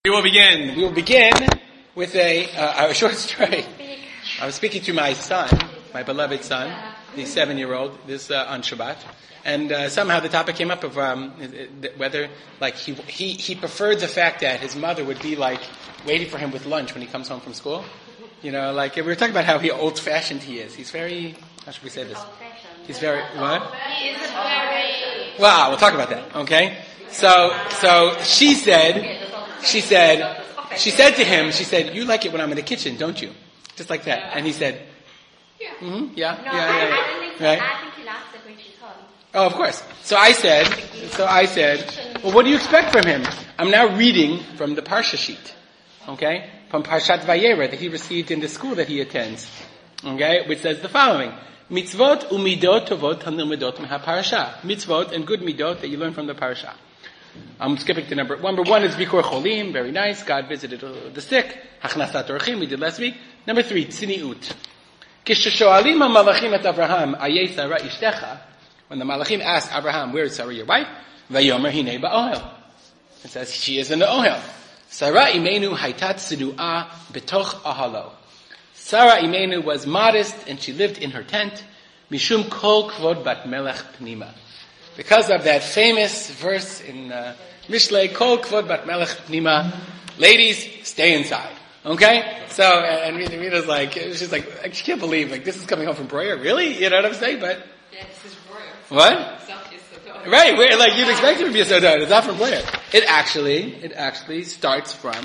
We will begin with a short story. I was speaking to my son, my beloved son, the 7-year-old, on Shabbat, and somehow the topic came up of whether, like, he preferred the fact that his mother would be like waiting for him with lunch when he comes home from school. You know, like we were talking about how old-fashioned he is. He's very, how should we say this? He's very what? He is very. Well, we'll talk about that. Okay. So she said to him, you like it when I'm in the kitchen, don't you? Just like that. And he said, yeah. I don't think so. Right? I think he likes it when she's home. Oh, of course. So I said, well, what do you expect from him? I'm now reading from the Parsha sheet. Okay? From Parshat Vayera that he received in the school that he attends. Okay? Which says the following. Mitzvot umidot tovot hanilmedot ha-parasha. Mitzvot and good midot that you learn from the Parsha. I'm skipping to number one is Bikur Cholim, very nice. God visited the sick. Hachnasat Orchim, we did last week. Number 3, Tzniut. Kishashoalim ha-malachim et Avraham, ayeh Sarah ishtecha. When the malachim asked Abraham, where is Sarah your wife? Vayomer hinei ba'ohel. It says, she is in the ohel. Sarah imenu haitat tzenu'ah betoch ahalo. Sarah imenu was modest and she lived in her tent. Mishum kol kvod bat melech pnima. Because of that famous verse in Mishlei, Kol Kvod Bat Melech Pnima, ladies, stay inside. Okay? So, and Rita's like, she's like, she can't believe, like, this is coming home from Breuer. Really? You know what I'm saying? But, yeah, this is Breuer. What? Right, like, you'd expect it to be a Sodot. It's not from Breuer. It actually starts from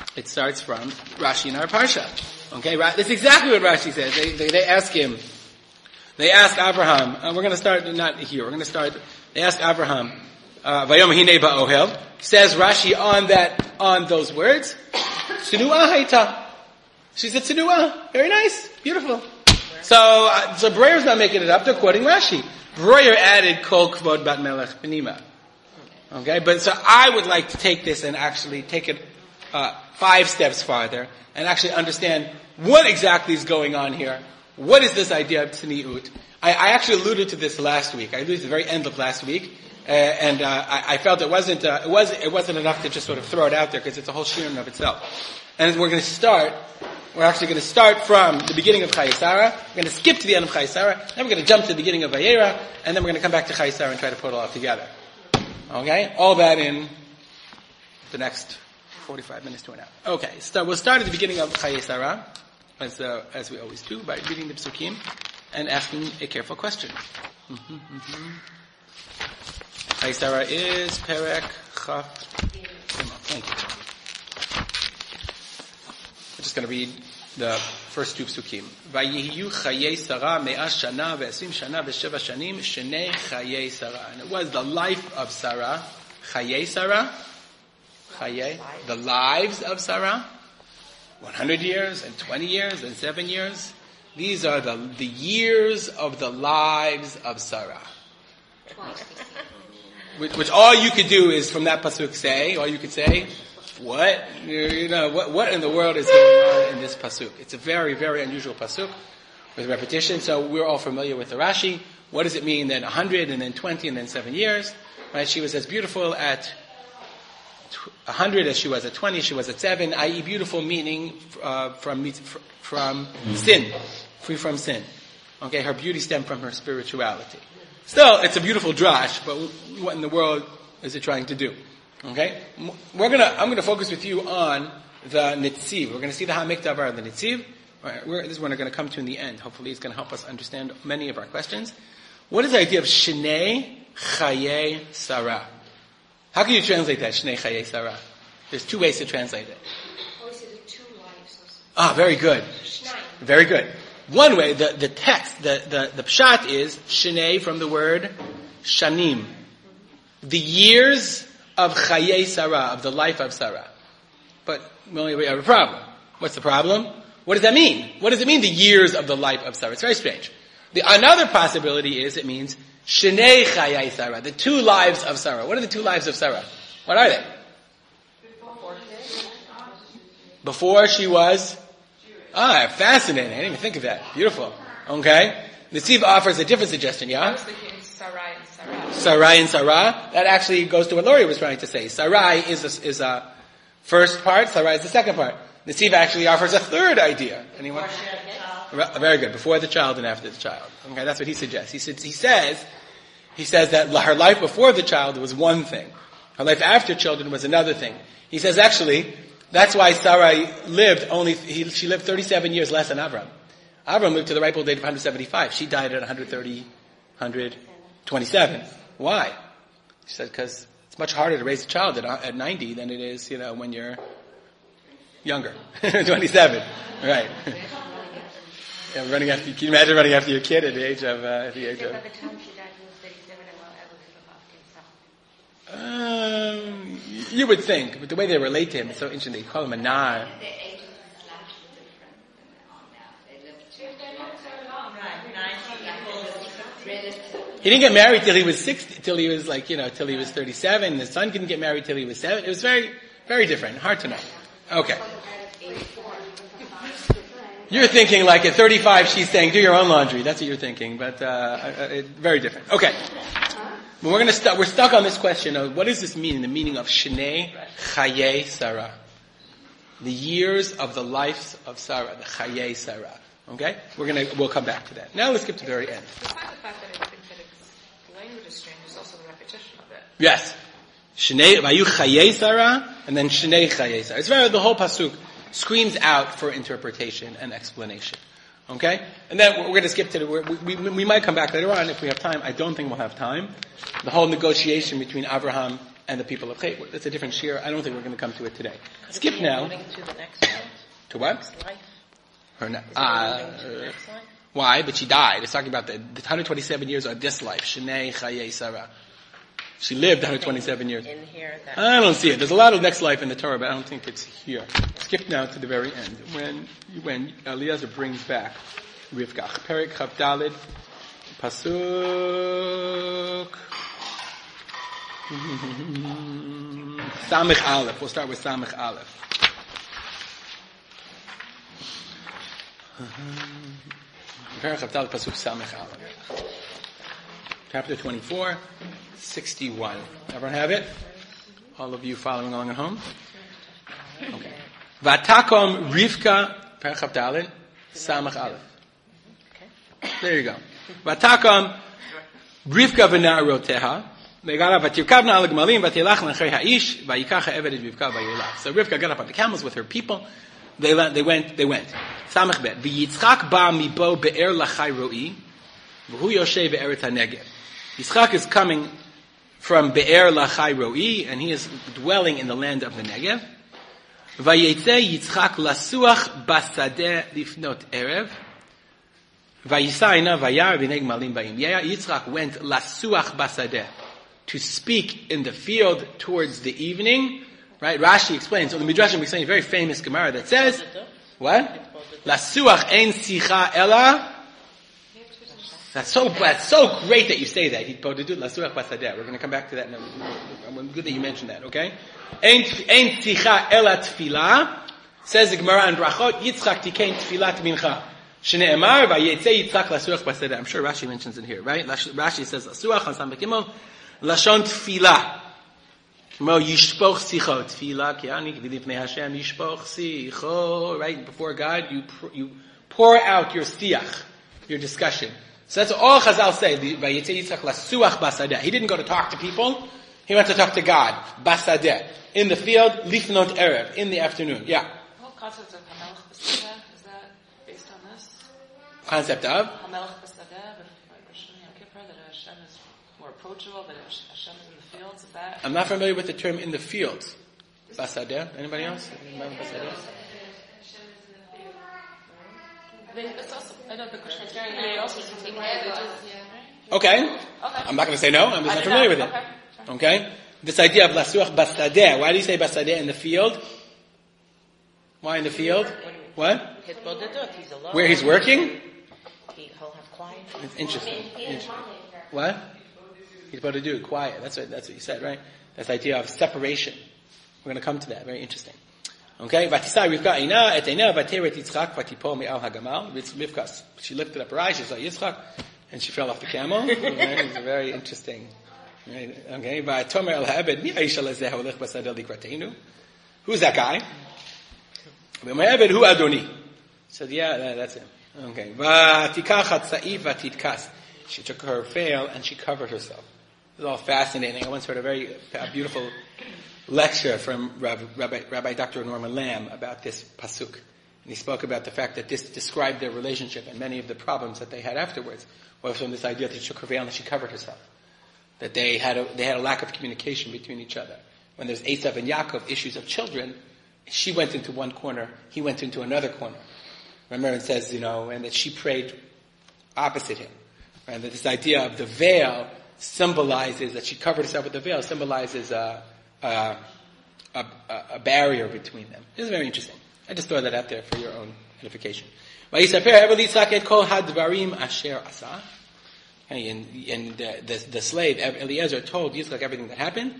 Rashi in our Parsha. Okay? That's exactly what Rashi says. They ask him, they ask Abraham, we're going to start, not here, we're going to start, they ask Abraham, Vayom hinei ba'ohel, says Rashi on those words, Tzenu'ah haita. She said Tzenu'ah, very nice, beautiful. So Breuer's not making it up, they're quoting Rashi. Breuer added Kol Kvod Bat Melech Pnima. Okay, but so I would like to take this and actually take it 5 steps farther, and actually understand what exactly is going on here. What is this idea of tzniut? I actually alluded to this last week. I alluded to the very end of last week, and I felt it wasn't enough to just sort of throw it out there because it's a whole shiur of itself. And we're actually going to start from the beginning of Chayei Sarah. We're going to skip to the end of Chayei Sarah, then we're going to jump to the beginning of Vayera, and then we're going to come back to Chayei Sarah and try to put it all together. Okay, all that in the next 45 minutes to an hour. Okay, so we'll start at the beginning of Chayei Sarah, as we always do, by reading the psukim and asking a careful question. Chayei Sarah is Perek Chaf. Thank you. We're just going to read the first 2 psukim. Vayiyu Chayei Sarah me'as shana ve'esim shana ve'sheva shanim shenei Chayei Sarah. And it was the life of Sarah. Chayei Sarah. Chayei. The lives of Sarah. 100 years and 20 years and 7 years. These are the years of the lives of Sarah. Which all you could do is from that pasuk say, what? What in the world is going on in this pasuk? It's a very, very unusual pasuk with repetition. So we're all familiar with the Rashi. What does it mean then 100 and then 20 and then 7 years? Right? She was as beautiful at 100 as she was at 20, she was at 7, i.e. beautiful meaning from sin, free from sin. Okay, her beauty stemmed from her spirituality. Still, it's a beautiful drash, but what in the world is it trying to do? Okay, I'm gonna focus with you on the Netziv. We're gonna see the Ha'amek Davar of the Netziv. This is what we're gonna come to in the end. Hopefully it's gonna help us understand many of our questions. What is the idea of Shnei Chayei Sarah? How can you translate that, Shnei Chayei Sarah? There's 2 ways to translate it. Always the 2 lives. Very good. Very good. One way, the text, the pshat is Shnei from the word Shanim. The years of Chayei Sarah, of the life of Sarah. But we have a problem. What's the problem? What does that mean? What does it mean, the years of the life of Sarah? It's very strange. Another possibility is it means Shnei Chayei Sarah, the 2 lives of Sarah. What are the 2 lives of Sarah? What are they? Before she was? Fascinating. I didn't even think of that. Beautiful. Okay. The Netziv offers a different suggestion, yeah? I was thinking Sarai and Sarah. Sarai and Sarah. That actually goes to what Lori was trying to say. Sarai is a First part, Sarah is the second part. The Tziva actually offers a third idea. Anyone? Very good. Before the child and after the child. Okay, that's what he suggests. He says that her life before the child was one thing. Her life after children was another thing. He says actually, that's why Sarai lived she lived 37 years less than Avram. Avram lived to the ripe old age of 175. She died at 127. Why? She said, because it's much harder to raise a child at 90 than it is, when you're younger. 27. Right. Yeah, can you imagine running after your kid at the age of, By the time she died, he was 37 and well able to look after himself. You would think, but the way they relate to him is so interesting. They call him a nar. He didn't get married till he was 60, till he was till he was 37. The son didn't get married till he was 7. It was very, very different. Hard to know. Okay. You're thinking like at 35 she's saying, do your own laundry. That's what you're thinking, but very different. Okay. But we're stuck on this question of what does this mean, the meaning of Shnei Chayei Sarah. The years of the life of Sarah, the Chayei Sarah. Okay? We'll come back to that. Now let's skip to the very end. Despite the fact that the language is strange, there's also the repetition of it. Yes. Shnei Vayu Chayei Sarah, and then Shnei Chayei Sarah. It's the whole pasuk screams out for interpretation and explanation. Okay? And then we're going to skip to we might come back later on if we have time. I don't think we'll have time. The whole negotiation between Abraham and the people of Chet, that's a different shir. I don't think we're going to come to it today. Skip now. To the next life? To what? Next life. Why? But she died. It's talking about the 127 years of this life. Shnei Chayei Sarah. She lived 127 years. In here, I don't see it. There's a lot of next life in the Torah, but I don't think it's here. Skip now to the very end. When Eliezer brings back Rivka. Perek Chav Daled, Pasuk Samech Aleph. We'll start with Samech Aleph. Perek Chav Daled, Pasuk Samech Aleph. Chapter 24, 61. Everyone have it? All of you following along at home? Okay. Vatakom Rivka, Perek Chav Daled, Samech Aleph. There you go. Vatakom Rivka v'na'aroteha, Megara v'tirkavna al gmalim v'tilachna achei ha'ish v'yikacha eved Rivka v'yolach. So Rivka got up on the camels with her people. They went. Samech bet. V'yitzchak ba mibo be'er lachai ro'i v'hu yoshe be'eret ha'negev. Yitzchak is coming from Be'er Lachai Ro'i, and he is dwelling in the land of the Negev. Vayetze Yitzchak lasuach basadeh lifnot erev. Vayisayna vayar v'neg malim ba'im. Yitzchak went lasuach basadeh, to speak in the field towards the evening. Right? Rashi explains, so the Midrashim explains a very famous Gemara that says, what? Lasuach ein sicha ela. That's so great that you say that. We're going to come back to that. Good that you mentioned that, okay? Ein tzicha ela tefillah, says the Gemara in Brachot, Yitzchak tikein tefillat mincha. Shne'emar, vayetze Yitzchak lasuach basadeh. I'm sure Rashi mentions it here, right? Rashi says, lasuach, on Sam Bekimel, lashon tefillah. Kimo yishpoch sicho. Tefillah, ki'ani, v'lifnei Hashem, yishpoch sicho. Right? Before God, you pour out your siach, your discussion. So that's all Chazal say. He didn't go to talk to people. He went to talk to God. Basadeh. In the field, lifnot erev. In the afternoon. Yeah. The whole concept of Hamelech B'Sadeh, is that based on this? Concept of? Hamelech B'Sadeh, Yom Kippur, that Hashem is more approachable, that Hashem is in the fields. Is that? I'm not familiar with the term in the fields. Basadeh. Anybody else? I know the Christian also take Okay. I'm not going to say no. I'm just not familiar with it. Okay. This idea of lasuach basadeh. Why do you say basadeh in the field? Why in the field? What? Where he's working? He'll have quiet. It's interesting. What? He's about to do it quiet. That's what you said, right? That's the idea of separation. We're going to come to that. Very interesting. Okay, Vatisai Rivka ina et eina vateret Yitzchak vatipol me'al hagamal. Rivka, she lifted up her eyes, she saw Yitzchak, and she fell off the camel. It's very interesting. Right? Okay, Vatomer el ha'ebed mi ha'isha lezeh ha'olech basadeh likratenu. Who's that guy? Hu Adoni. So yeah, that's him. Okay. She took her veil and she covered herself. It was all fascinating. I once heard a beautiful lecture from Rabbi Dr. Norman Lamb about this pasuk. And he spoke about the fact that this described their relationship and many of the problems that they had afterwards was from this idea that she took her veil and she covered herself. That they had a lack of communication between each other. When there's Esav and Yaakov, issues of children, she went into one corner, he went into another corner. Remember it says, and that she prayed opposite him. And that this idea of the veil symbolizes, that she covered herself with the veil, symbolizes a barrier between them. This is very interesting. I just throw that out there for your own edification. And the slave Eliezer told Yitzchak everything that happened.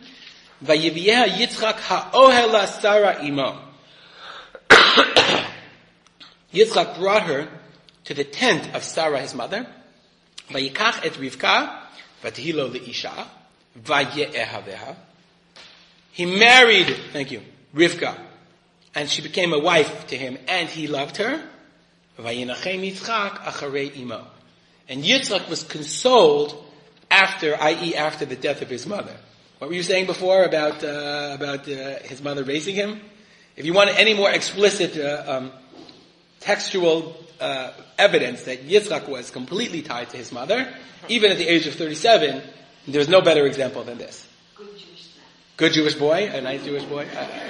Yitzchak brought her to the tent of Sarah, his mother. Vayikach et Rivka, vatihilo leisha, vaye'ehaveha. He married, Rivka, and she became a wife to him, and he loved her. Vayinachem Yitzchak acharei imo. And Yitzchak was consoled after the death of his mother. What were you saying before about his mother raising him? If you want any more explicit textual evidence that Yitzchak was completely tied to his mother, even at the age of 37, there's no better example than this. Good Jewish boy, a nice Jewish boy.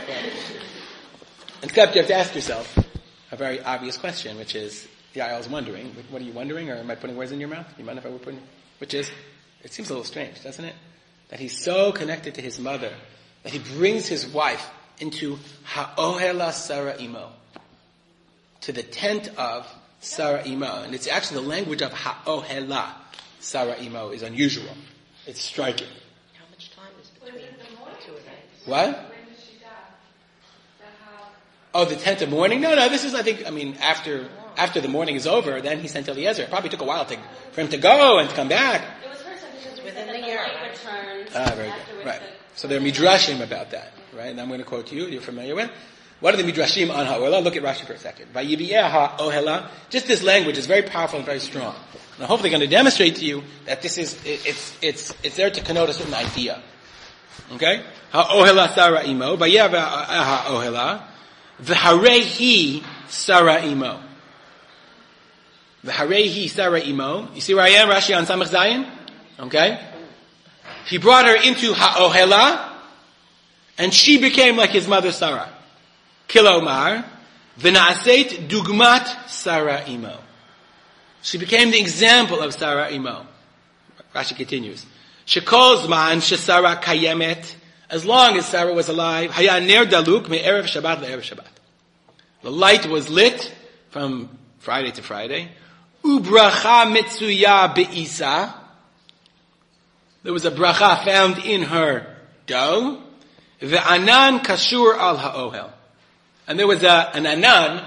Except you have to ask yourself a very obvious question, which is, I was wondering, what are you wondering, or am I putting words in your mouth? You mind if I were putting, which is, it seems a little strange, doesn't it? That he's so connected to his mother, that he brings his wife into Ha'ohela Sarah Imo, to the tent of Sarah Imo. And it's actually the language of Ha'ohela Sarah Imo is unusual. It's striking. How much time is between the two of them? What? When did she die? Oh, the tent of mourning? No, this is, after the mourning is over, then he sent Eliezer. It probably took a while for him to go and to come back. It was her son Within the year. Very good. Right. So there are midrashim about that, right? And I'm going to quote you're familiar with. What are the midrashim on ha'ohela? Look at Rashi for a second. Vayiviyeh ha'ohela. Just this language is very powerful and very strong. And I'm hopefully going to demonstrate to you that it's there to connote a certain idea. Okay? Ha'ohela Sarah imo. Vayiviyeh ha'ohela. V'harehi Sarah imo. V'harehi Sarah imo. You see where I am? Rashi on Samach Zayin? Okay? He brought her into Ha'ohela, and she became like his mother Sarah. Kilomar, v'na'aseit dugmat Sarah imo. She became the example of Sarah imo. Rashi continues. Shekol zman shesarah kayemet, as long as Sarah was alive, haya ner daluk me'erev Shabbat le'erev Shabbat. The light was lit from Friday to Friday. Ubracha mitzuya be'isa. There was a bracha found in her dough. Ve'anan kashur al ha'ohel. And there was an anan,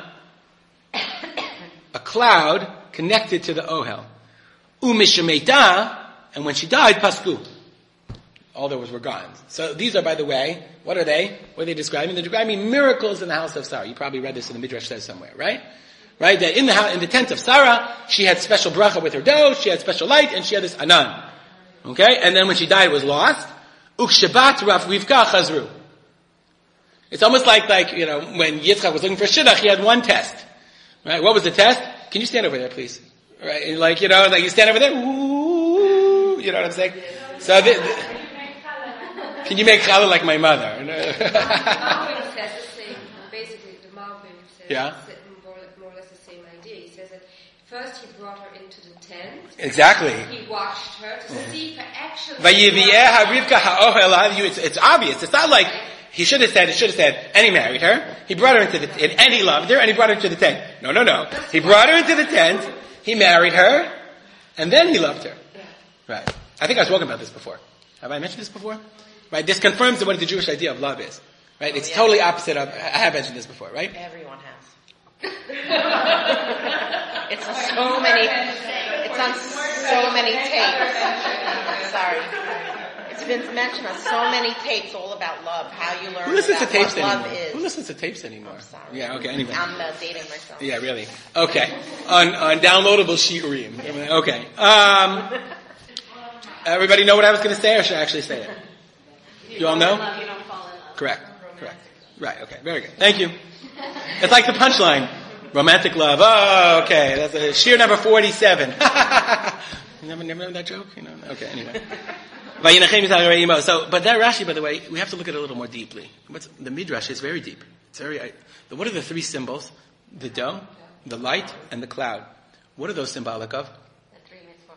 a cloud connected to the ohel. U'mishameta, and when she died, pasku. All there were gone. So these are, by the way, what are they? What are they describing? They're describing miracles in the house of Sarah. You probably read this in the Midrash says somewhere, right? Right? That in the tent of Sarah, she had special bracha with her dough, she had special light, and she had this anan. Okay? And then when she died, it was lost. Ukshabat Rav Rivka Chazru. It's almost like, when Yitzchak was looking for Shidduch, he had one test. Right? What was the test? Can you stand over there, please? Right? And you stand over there, ooh, you know what I'm saying? So, can you make challah like my mother? Malvin says the same, basically the Malvin says more or less the same idea. He says that first he brought her into the tent. Exactly. He watched her to see her actually. It's obvious. It's not like he should have said, and he married her. He brought her into the tent, and he loved her, and he brought her into the tent. No. He brought her into the tent, he married her, and then he loved her. Right. I think I've spoken about this before. Have I mentioned this before? Right. This confirms what the Jewish idea of love is. Right. It's totally opposite of, I have mentioned this before, right? Everyone has. It's on so many tapes. Sorry. It's been mentioned on so many tapes all about love, how you learn Who listens to about tapes what anymore? love is. Who listens to tapes anymore? I'm sorry. Yeah, okay, anyway. I'm dating myself. Yeah, really. Okay. On downloadable shiurim. Okay. Everybody know what I was going to say, or should I actually say it? You all know? You don't fall in love. Correct. Right, okay, very good. Thank you. It's like the punchline. Romantic love. Oh, okay. That's shiur number 47. You never know that joke? You know? Okay, anyway. So, but that Rashi, by the way, we have to look at it a little more deeply. The Midrash is very deep. It's very. What are the three symbols? The dough, the light, and the cloud. What are those symbolic of? The 3 mitzvot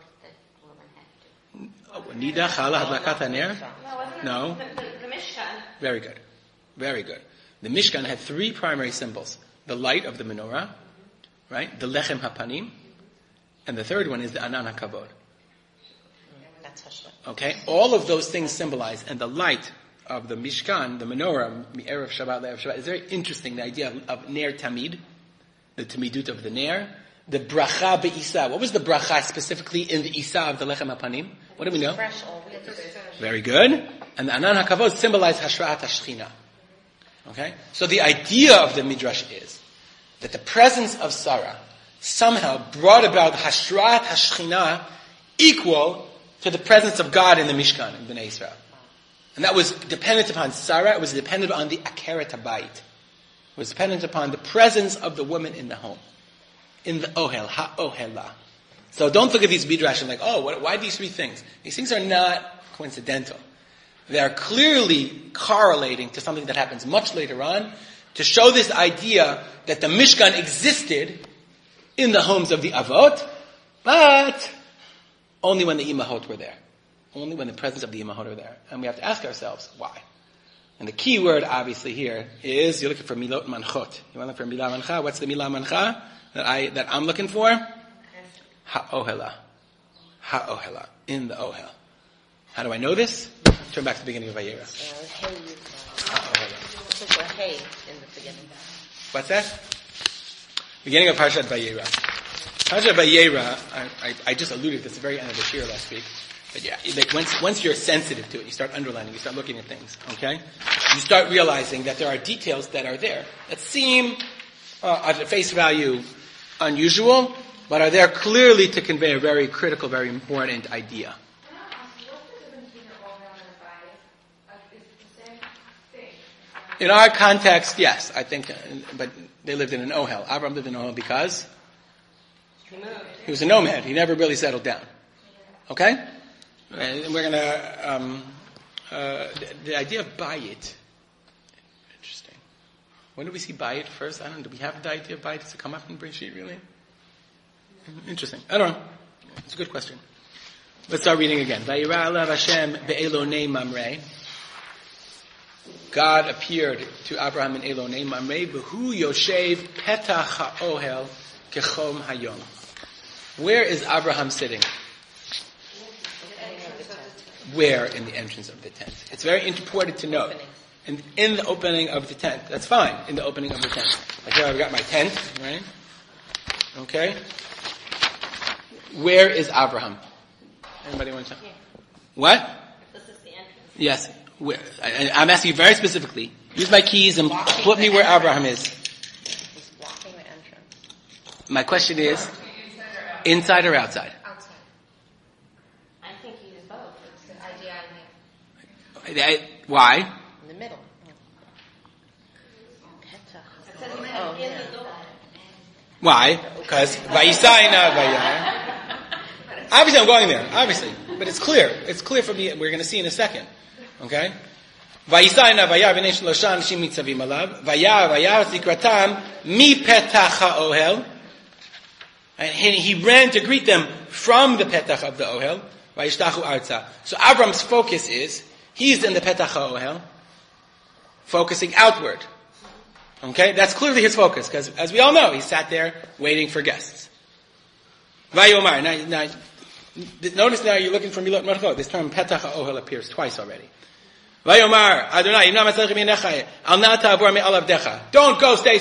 that women have to. Nida, Chala, Hadlakat HaNer? No. The Mishkan. Very good. Very good. The Mishkan had 3 primary symbols. The light of the menorah, right? The Lechem HaPanim, and the third one is the Anan HaKavod. That's Hashem. Okay? All of those things symbolize, and the light of the Mishkan, the menorah, Erev Shabbat, Erev Shabbat, is very interesting, the idea of Ner Tamid, the Tamidut of the Ner, the Bracha Be'isa. What was the Bracha specifically in the Isa of the Lechem HaPanim? What do we know? Fresh always. Very good. And the Anan HaKavod symbolize Hashrat HaShechina. Okay? So the idea of the Midrash is that the presence of Sarah somehow brought about Hashrat HaShechina equal to the presence of God in the Mishkan in Bnei Israel. And that was dependent upon Sarah, it was dependent on the Akeret HaBayit. It was dependent upon the presence of the woman in the home. In the Ohel, HaOhela. So don't look at these Midrash and why these 3 things? These things are not coincidental. They are clearly correlating to something that happens much later on to show this idea that the Mishkan existed in the homes of the Avot, but only when the Imahot were there. Only when the presence of the Imahot are there. And we have to ask ourselves, why? And the key word, obviously, here is, you're looking for Milot Manchot. You want to look for Milah Mancha? What's the Milah Mancha that I'm looking for? HaOhela. HaOhela. In the Ohel. How do I know this? Turn back to the beginning of Vayera. Hey in the beginning. What's that? Beginning of Parshat Vayera. Parshat Vayera, I just alluded to this at the very end of the shiur last week. But yeah, once you're sensitive to it, you start underlining, you start looking at things, okay? You start realizing that there are details that are there that seem, at face value, unusual, but are there clearly to convey a very critical, very important idea. In our context, yes, I think, but they lived in an Ohel. Abraham lived in an Ohel because he was a nomad. He never really settled down. Okay? And we're gonna, the idea of bayit. Interesting. When do we see bayit first? I don't know. Do we have the idea of bayit? Does it come up in Breshit, really? Interesting. I don't know. It's a good question. Let's start reading again. Vayira alav Hashem be'elonei mamrei. God appeared to Abraham in Elonei Mamrei, V'hu Yoshev Petach HaOhel Kechom Hayom. Where is Abraham sitting? Where in the entrance of the tent? It's very important to note. In the opening of the tent. That's fine, in the opening of the tent. Like here I've got my tent, right? Okay? Where is Abraham? Anybody want to know? What? This is the entrance. Yes. Where, I'm asking you very specifically. Use my keys and put me where Abraham is. He's blocking the entrance. My question is, inside or outside? Outside. I think he is both. It's the idea I have. Why? In the middle. Oh, yeah. Why? Because Vayisayna Vayar. Obviously I'm going there, obviously. But it's clear. It's clear for me. We're going to see in a second. Okay? Vayisayna Vayar v'nei shlosha anashim nitzavim alav. Vayar zikratam mi petach ha'ohel. And he ran to greet them from the petach of the ohel. Vayishtachu arza. So Avram's focus is, he's in the petach ha'ohel, focusing outward. Okay? That's clearly his focus, because as we all know, he sat there waiting for guests. Vayomar. Now, notice now you're looking for Milot Marchot. This term petach ha'ohel appears twice already. Vayomar, Adonai, don't go, stay,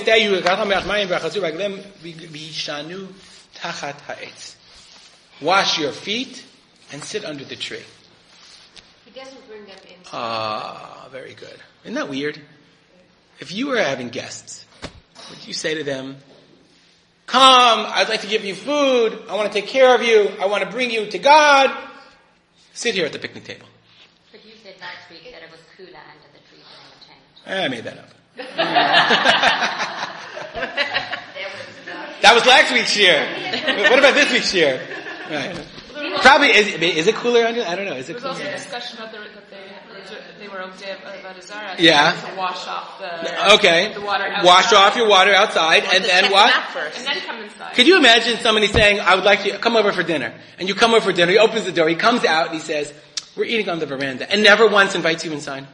wash your feet and sit under the tree. He doesn't bring them in. Very good. Isn't that weird? If you were having guests, would you say to them, come, I'd like to give you food, I want to take care of you, I want to bring you to God, sit here at the picnic table. But you said last week that it was cooler under the tree during the tent. I made that up. That was last week's year. What about this week's year? Right. Probably, is it cooler under? I don't know. Is it cooler? There was also a discussion that they were okay about Azara. Yeah. To wash off the water outside. Wash off your water outside, and then what? And then come inside. Could you imagine somebody saying, I would like you to come over for dinner. And you come over for dinner, he opens the door, he comes out, and he says, we're eating on the veranda, and never once invites you inside.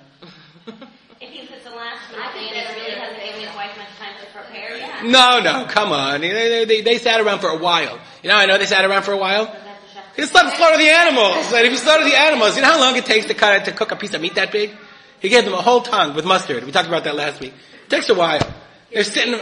If it's the last minute and it really hasn't given his wife much time to prepare yet. No, come on. They sat around for a while. I know they sat around for a while. He slaughter the animals. Like, if you slaughter the animals, you know how long it takes to cook a piece of meat that big? He gave them a whole tongue with mustard. We talked about that last week. It takes a while. They're sitting.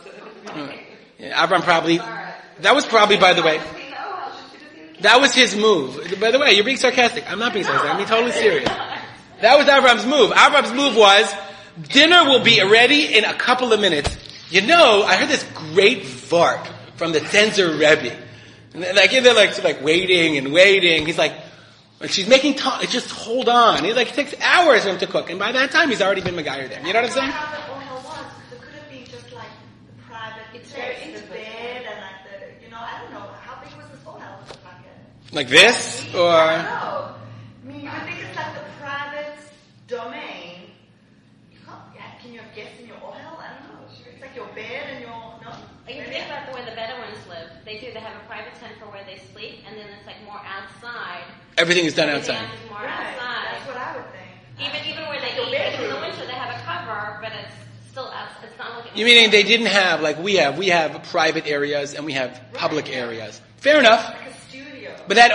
Avram probably. That was probably, by the way. That was his move. By the way, you're being sarcastic. I'm not being sarcastic. I'm being totally serious. That was Avram's move. Avram's move was, dinner will be ready in a couple of minutes. I heard this great vart from the Tenzer Rebbe. Like, they're like waiting and waiting. He's like, she's making time. Just hold on. He's like, it takes hours for him to cook. And by that time, he's already been Megayer there. You know what I'm saying? How the oil was, because it could have been just like the private, it's very in the bed and like the, I don't know, how big was this oil? Like this? Or? I don't know. I mean, you would think it's like the private domain. Can you have guests in your oil? I don't know. It's like your bed and your, Like, if you think about the way the Bedouins live, they have a private tent for where they sleep, and then it's like more outside. Everything is done outside. Everything is more outside. That's what I would think. Even where they eat, like in the winter they have a cover, but it's still outside. It's not like You meaning they didn't have, like we have private areas and we have public areas. Fair enough. Like a studio. But that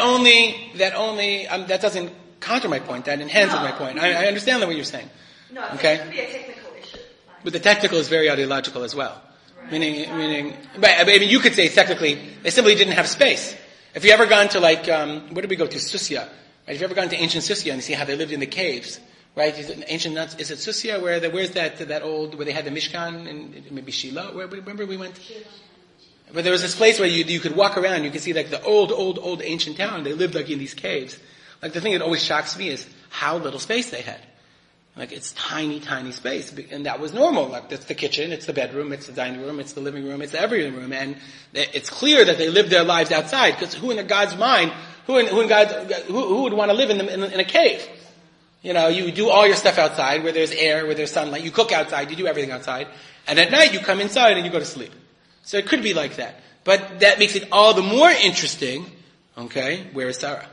doesn't counter my point, that enhances my point. I understand what you're saying. No, okay? It could be a technical issue. But the technical is very ideological as well. Meaning, you could say technically, they simply didn't have space. If you ever gone to where did we go to? Susia. Right? If you ever gone to ancient Susia and you see how they lived in the caves, right? Is it Susia where's that old, where they had the Mishkan and maybe Shiloh? Remember we went? But there was this place where you could walk around, you could see like the old ancient town. They lived like in these caves. Like the thing that always shocks me is how little space they had. Like, it's tiny, tiny space. And that was normal. Like, that's the kitchen, it's the bedroom, it's the dining room, it's the living room, it's the every room. And it's clear that they lived their lives outside. Because who in God's mind, who would want to live in a cave? You do all your stuff outside, where there's air, where there's sunlight. You cook outside, you do everything outside. And at night, you come inside and you go to sleep. So it could be like that. But that makes it all the more interesting. Okay, where is Sarah?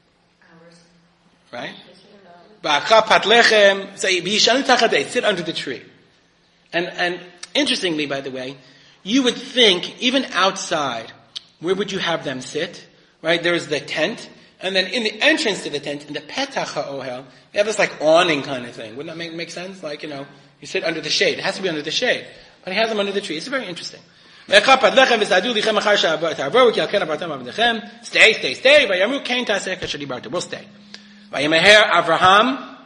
Right? Sit under the tree. And interestingly, by the way, you would think, even outside, where would you have them sit? Right? There's the tent, and then in the entrance to the tent, in the petach ha'ohel, they have this like awning kind of thing. Wouldn't that make sense? Like, you sit under the shade. It has to be under the shade. But he has them under the tree. It's very interesting. Stay. We'll stay. Vayemeher Avraham.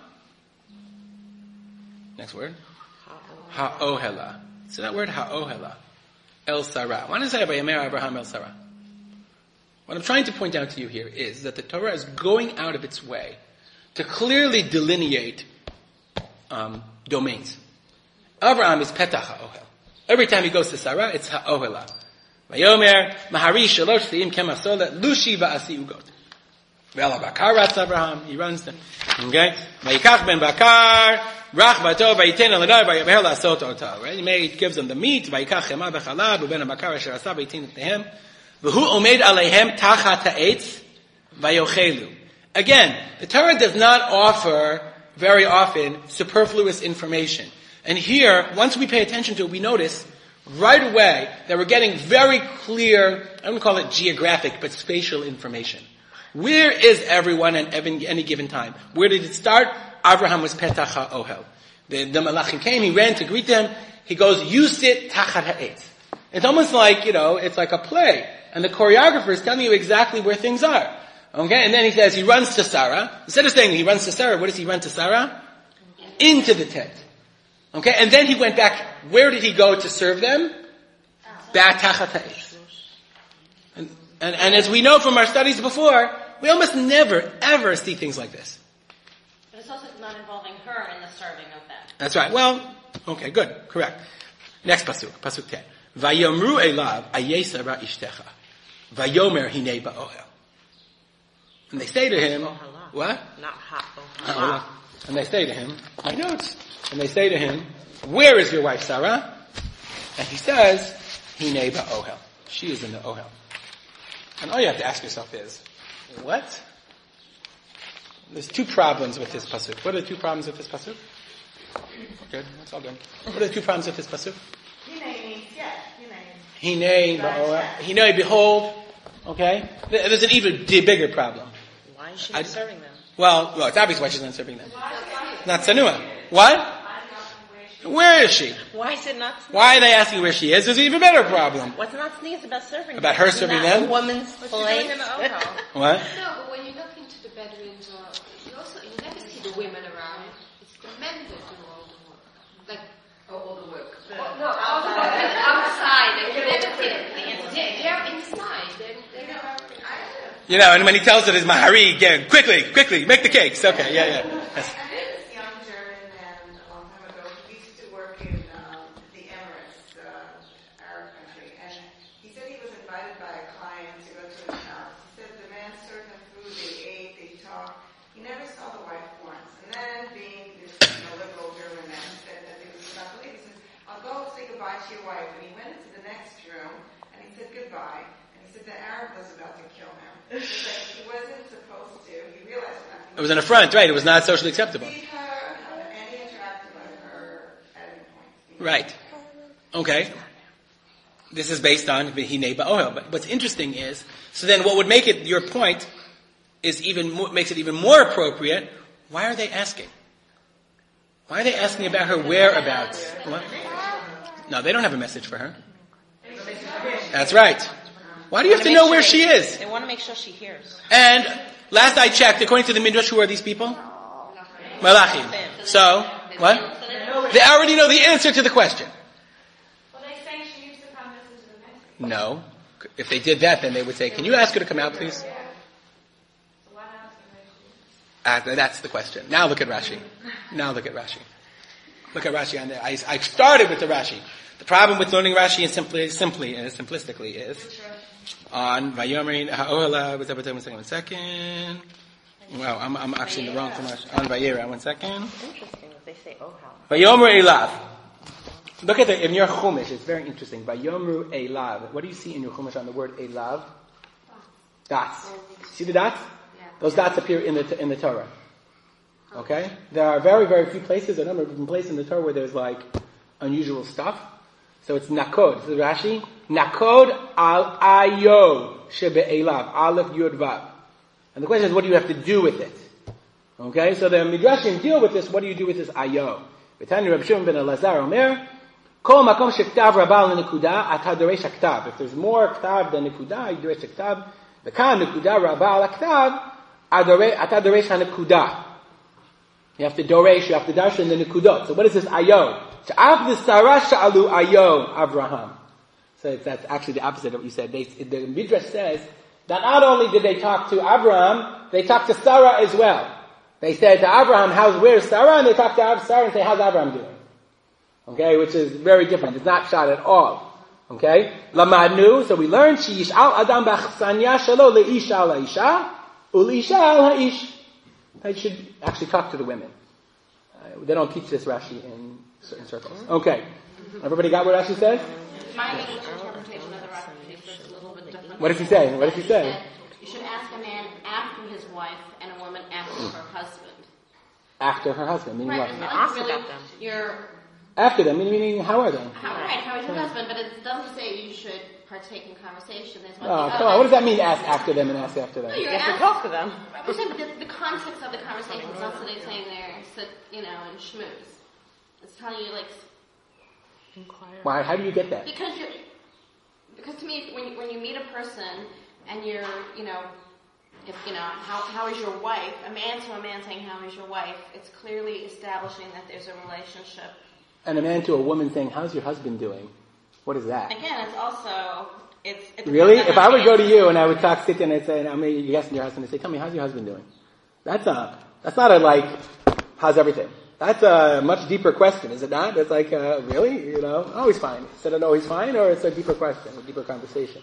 Next word. Ha'ohela. So that word ha'ohela. El Sarah. Why does it say Vayemeher Avraham El Sarah? What I'm trying to point out to you here is that the Torah is going out of its way to clearly delineate domains. Avraham is petach ha'ohel. Every time he goes to Sarah, it's ha'ohela. Vayomer mahari shalosh li'im kemasola lushi va'asi ugot. Ve'ala bakar ratz Avraham. He runs them. Okay? Vayikach ben bakar rach bato vayiten aladai vayabeher la'asot oto. Right? He gives them the meat. Vayikach chema bechalab uben bakar asher asa vayiten tehem. V'hu omed aleihem tachat ha'etz vayochelu. Again, the Torah does not offer very often superfluous information. And here, once we pay attention to it, we notice right away that we're getting very clear, I wouldn't call it geographic, but spatial information. Where is everyone at any given time? Where did it start? Avraham was petach ha'ohel. The malachim came, he ran to greet them. He goes, you sit tachat ha'etz. It's almost like, it's like a play. And the choreographer is telling you exactly where things are. Okay, and then he says he runs to Sarah. Instead of saying he runs to Sarah, what does he run to Sarah? Into the tent. Okay, and then he went back. Where did he go to serve them? Ba'tachat ha'esh. And as we know from our studies before, we almost never, ever see things like this. But it's also not involving her in the serving of them. That's right. Well, okay, good, correct. Next pasuk, pasuk 10. Vayomru elav ayesa ra ishtecha. Vayomer hinei ba'ohel. And they say to him, what? Not hot. And they say to him, my notes. And they say to him, where is your wife Sarah? And he says, hinei ba'ohel. She is in the ohel. And all you have to ask yourself is, what? There's two problems with this pasuk. What are the two problems with this pasuk? Good, that's all good. What are the two problems with this pasuk? Hinei ba'ohel. Hinei, behold. Okay? There's an even bigger problem. Why is she not serving them? Well, it's obvious why she's not serving them. Not Sanua. What? Where is she? Why is it not? Why are they asking where she is? There's an even better problem. What's not sneeze about serving? About her serving them? A woman's place. What? No, but when you look into the Bedouins, you never see the women around. It's the men that do all the work. Like all the work. All the work outside. You never see it. They're inside. They're You know, and when he tells it, his Mahari again, quickly, make the cakes. Okay, yeah. Yes. It was an affront, right? It was not socially acceptable. Right. Okay. This is based on Hinei ba'ohel. But what's interesting is, so then what would make it, your point, is makes it even more appropriate. Why are they asking? Why are they asking about her whereabouts? What? No, they don't have a message for her. That's right. Why do you have to know where she is? They want to make sure she hears. And last I checked, according to the Midrash, who are these people? Malachim. So, what? They already know the answer to the question. Well, they say she needs to come listen to the message. No. If they did that, then they would say, can you ask her to come out, please? That's the question. Now look at Rashi. Look at Rashi on there. I started with the Rashi. The problem with learning Rashi simplistically is on Vayomer Ha'ohela. One second. Wow, I'm actually in the wrong Chumash. On Vayera, 1 second. Interesting that they say ohel. Vayomer Elav. Look at in your Chumash. It's very interesting. Vayomer Elav. What do you see in your Chumash on the word Elav? Dots. See the dots? Those dots appear in the Torah. Okay? There are very, very few places, a number of different places in the Torah where there's like unusual stuff. So it's nakod. So Rashi, nakod al ayo shebe'elav, aleph yud vav. And the question is, what do you have to do with it? Okay, so the Midrashim deal with this. What do you do with this ayo? V'tani Reb Shimon ben Elazar omer, kol makom shektav rabal nekuda ata doresh haktav. If there's more ktav than nekuda, you doresh haktav. V'kan nekuda rabal haktav, ata doresh hanekuda. You have to doresh, you have to darshan the nekudot. So what is this ayo? Sha'af the Sarah sha'alu ayo Avraham. So that's actually the opposite of what you said. The Midrash says that not only did they talk to Abraham, they talked to Sarah as well. They said to Abraham, where's Sarah? And they talked to Sarah and say, how's Abraham doing? Okay, which is very different. It's not shot at all. Okay? Lamadnu, so we learned, Sheyish'al adam b'achsanya shalo le'isha la'isha, u'le'isha al-ha'ish. They should actually talk to the women. They don't teach this Rashi in certain circles. Okay. Everybody got what Rashi says? My English interpretation of the Rashi is a little bit different. What does he say? You should ask a man after his wife and a woman after her husband. After her husband, meaning right, what? Ask about them. After them, meaning how are they? How is your husband? But it doesn't say you should partake in conversation. There's one come on. What does that mean, ask after them and ask after them? No, you have to talk to them. I'm saying the context of the conversation is also they saying there, sit, and schmooze. It's telling you, inquire. Why? How do you get that? Because to me, when you meet a person and you're, if, how is your wife, a man to a man saying, how is your wife, it's clearly establishing that there's a relationship. And a man to a woman saying, how's your husband doing? What is that? Again, it's also, it's really? If I would go to you and I would sit there and I'd say, I'm you guessing your husband, and say, tell me, how's your husband doing? That's not a how's everything? That's a much deeper question, is it not? It's like, really? Oh, he's fine. Instead of no, he's fine, or it's a deeper question, a deeper conversation.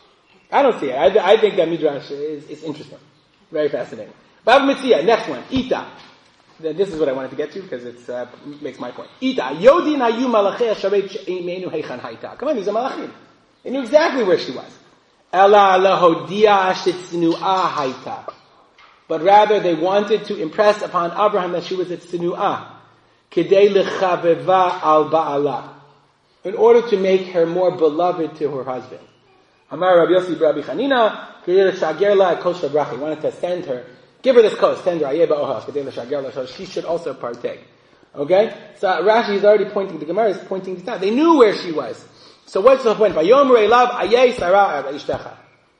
I don't see it. I think that Midrash is interesting. Very fascinating. Bava Metzia, next one. Ita. This is what I wanted to get to because it makes my point. Ita. Yodin hayu malachei hasharet she'imenu heichan haita. Come on, these are malachim. They knew exactly where she was. Ela lahodia shetznu'ah haita. But rather they wanted to impress upon Abraham that she was at Tsinu'ah. Kedei lechaveva al ba'ala. In order to make her more beloved to her husband. Amar Rabbi Yossi Rabbi Chanina, kedei l'shager la kos shabracha. He wanted to send her, give her this kos, send her ayeh ba'ohel, kedei l'shager la, so she should also partake. Okay? So Rashi is already pointing, the Gemara is pointing this out. They knew where she was. So what's the point? Vayomer elav ayeh sarah ishtecha.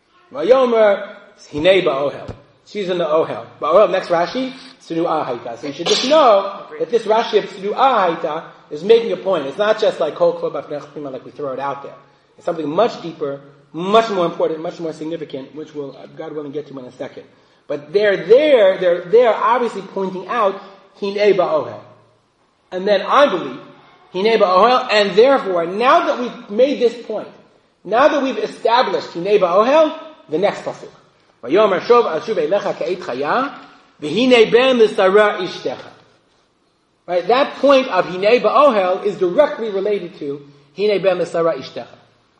Vayomer hinei ba'ohel. She's in the ohel. But next Rashi, Tsinu'ah haita. So you should just know that this Rashi of Tsinu'ah haita is making a point. It's not just like kol kol b'fnei chapima, like we throw it out there. It's something much deeper, much more important, much more significant, which we'll, God willing, get to in a second. But they're obviously pointing out hinei ba'ohel. And then I believe hinei ba'ohel, and therefore, now that we've made this point, now that we've established hinei ba'ohel, the next pasuk. Vayomer shov ashuv elecha ka'et chaya, v'hinei ben l'sara ishtecha. Right, that point of hinei ba'ohel is directly related to hinei ben l'sara ishtecha.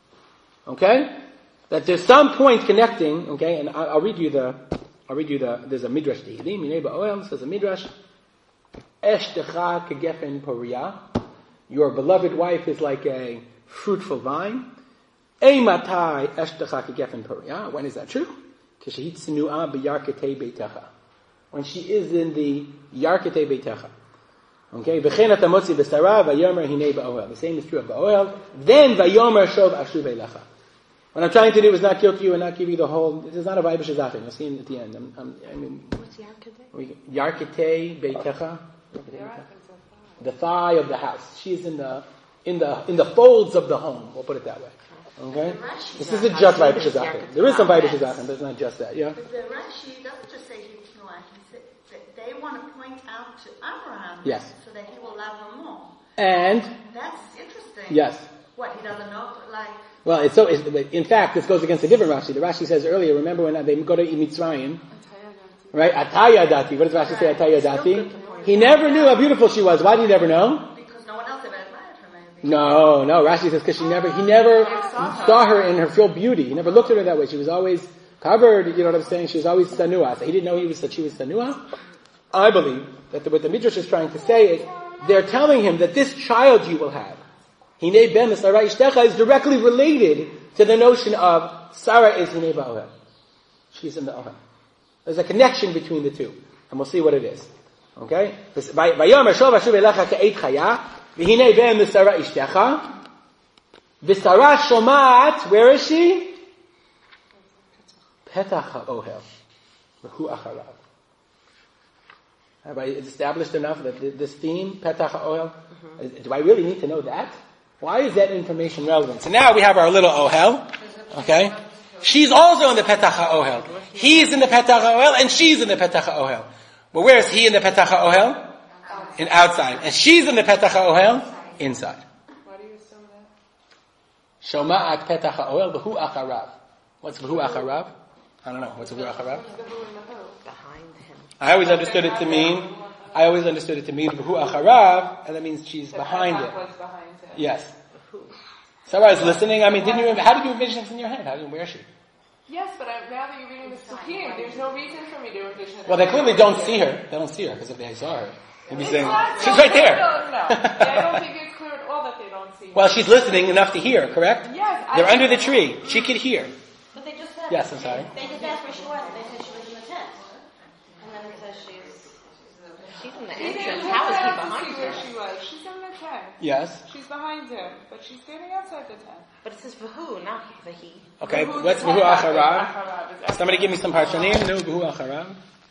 Okay, that there's some point connecting. Okay, and I'll read you the. There's a midrash Tehillim. Hinei ba'ohel says a midrash. Eshtecha kegefen poriyah. Your beloved wife is like a fruitful vine. Eimatai eshtecha kegefen poriyah. When is that true? When she is in the Yarketei Beitecha. Okay? The same is true of Ba'ohel. Then Vayomer Shov Ashuv Elecha. What I'm trying to do is not kill you and not give you the whole, this is not a Vayba Shazafin. You'll see it at the end. What's Yarketei? Yarketei Beitecha. The thigh of the house. She's in the folds of the home. We'll put it that way. Okay? This isn't just Vayba Shazafin. There is some Vayba Shazafin, but it's not just that. Yeah? But the Rashi doesn't just say Yitznuah. He said that they want to point out to Abraham so that he will love her more. And? That's interesting. Yes. What, he doesn't know? Well, in fact, this goes against a different Rashi. The Rashi says earlier, remember when they go to Mitzrayim, right? Ataya dati. What does Rashi say, Ataya dati? He never knew how beautiful she was. Why did he never know? Because no one else ever admired her, maybe. No. Rashi says because he never saw her in her full beauty. He never looked at her that way. She was always covered, you know what I'm saying? She was always Stanua. So he didn't know that she was Stanua. I believe that what the Midrash is trying to say is, they're telling him that this child you will have, Hinei ben Sarah Ishtecha, is directly related to the notion of Sarah is Hinei ba'ohel. She's in the ohel. There's a connection between the two. And we'll see what it is. Okay? Vayomer shov ashuv elecha ka'et chaya, v'hinei ben Sarah Ishtecha, v'Sarah shomat, where is she? Petach ha'ohel. V'hu acharav. Have I established enough that this theme, Petach ha'ohel? Do I really need to know that? Why is that information relevant? So now we have our little ohel. Okay? She's also in the Petach ha'ohel. He's in the Petach ha'ohel and she's in the Petach ha'ohel. But where is he in the Petach ha'ohel? In outside. And she's in the Petach ha'ohel? Inside. Why do you assume Shoma'at that? Petach ha'ohel v'hu acharav. What's v'hu acharav? I don't know. What's v'hu acharav? Behind him. I always understood it to mean v'hu acharav, and that means she's behind it. Yes. Sarah is listening. I mean, how did you envision this in your head? Where is she? Yes, but now that you're reading this Sukkim, there's no reason for me to envision it. Well, they clearly don't see her. They don't see her, because if they saw her, they'd be saying, she's right there. No. I don't think it's clear at all that they don't see her. Well, she's listening enough to hear, correct? Yes. They're under the tree. She could hear. But they just said, Yes, I'm sorry. They just asked where she was, and they said she was in the tent. And then it says she's She's in the He didn't entrance. have How is he to behind see where her? she was. She's in the tent. Yes. She's behind him, but she's standing outside the tent. But it says v'hu, not v'hi. Okay, what's V'hu Acharav? Somebody give me some parshanim. No, V'hu Acharav.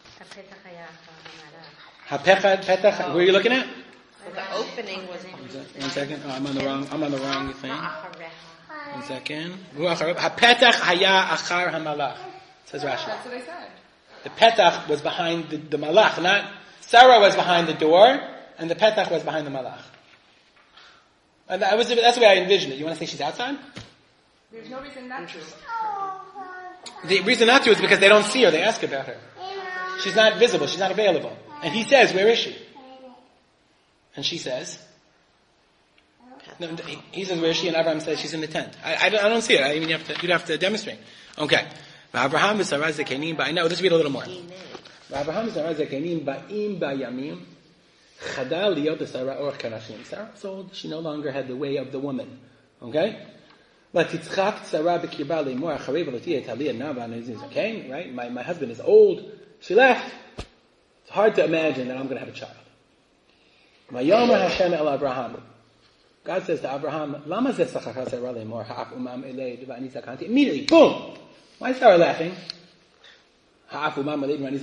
Petach. Where are you looking at? So the opening was... 1 second. Oh, I'm on the wrong thing. 1 second. V'hu Acharav. Hapetach haya achar hamalach. Says Rashi. That's what I said. The petach was behind the malach, not Sarah was behind the door, and the petach was behind the malach. And that's the way I envisioned it. You want to say she's outside? There's no reason not to. The reason not to is because they don't see her. They ask about her. She's not visible. She's not available. And he says, "Where is she?" And she says, no, he says, "Where is she?" And Abraham says, "She's in the tent." I don't see it. I mean, you'd have to demonstrate. Okay. Abraham is Sarah Zekenim. Now let's read a little more. Abraham is Sarah Zekenim ba'im ba'yamim chadal liyot Sarah or kanashim. Sarah was old. She no longer had the way of the woman. Okay. Latitzchak Sarah b'kirba leimor acharei v'lotiyeh taliyah nava nezizakein. Right. My husband is old. She left. It's hard to imagine that I'm going to have a child. Vayomer Hashem el Abraham. God says to Abraham, "Lama zeh tzachaka Sarah leimor ha'af umam elei v'ani zakanti." Immediately, boom. Why is Sarah laughing? I mean,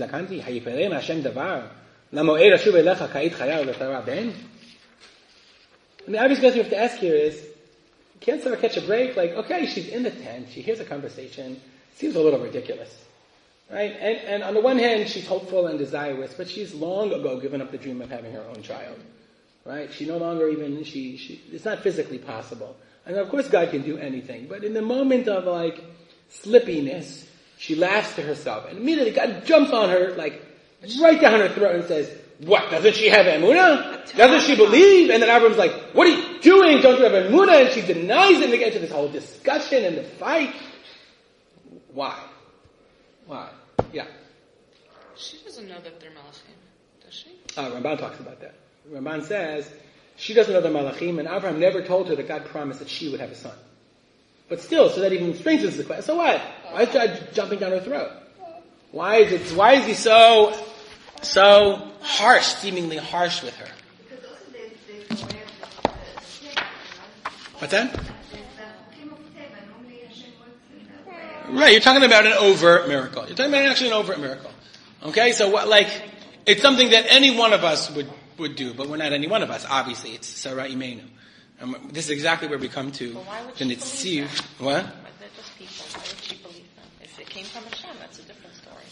the obvious question you have to ask here is, can't Sarah catch a break? Like, okay, she's in the tent, she hears a conversation, seems a little ridiculous. Right? And on the one hand, she's hopeful and desirous, but she's long ago given up the dream of having her own child. Right? She no longer even, it's not physically possible. And of course God can do anything, but in the moment of like, slippiness, she laughs to herself, and immediately God jumps on her, like, right down her throat and says, "What, doesn't she have emunah? Doesn't she believe?" And then Abraham's like, "What are you doing? Don't you have emunah?" And she denies it, and they get into this whole discussion and the fight. Why? Yeah. She doesn't know that they're malachim, does she? Ramban talks about that. Ramban says, she doesn't know they're malachim, and Abraham never told her that God promised that she would have a son. But still, so that even strengthens the question. So what? Why is God jumping down her throat? Why is he so harsh, seemingly harsh with her? Because also there's no way of What's that? normally Hashem works in that way. Right, you're talking about an overt miracle. You're talking about actually an overt miracle. Okay, so what, like, it's something that any one of us would do, but we're not any one of us, obviously. It's Sarah Imenu. This is exactly where we come to the Nitziv. What? They're just people. Why would she believe them? If it came from Hashem, that's a different story.